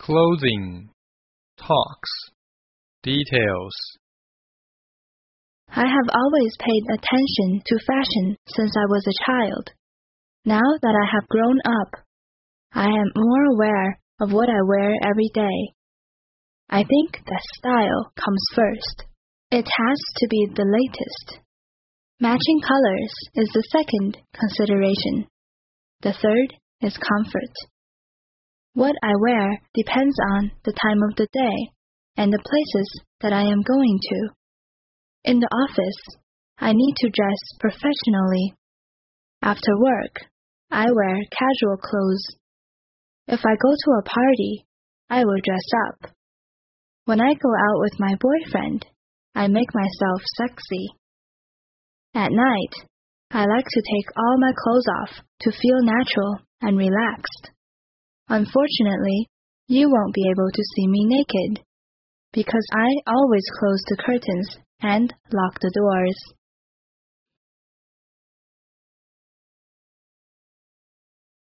clothing, talks, details. I have always paid attention to fashion since I was a child. Now that I have grown up, I am more aware of what I wear every day. I think that style comes first. It has to be the latest. Matching colors is the second consideration. The third is comfort. What I wear depends on the time of the day and the places that I am going to. In the office, I need to dress professionally. After work, I wear casual clothes. If I go to a party, I will dress up. When I go out with my boyfriend, I make myself sexy. At night, I like to take all my clothes off to feel natural and relaxed. Unfortunately, you won't be able to see me naked, because I always close the curtains and lock the doors.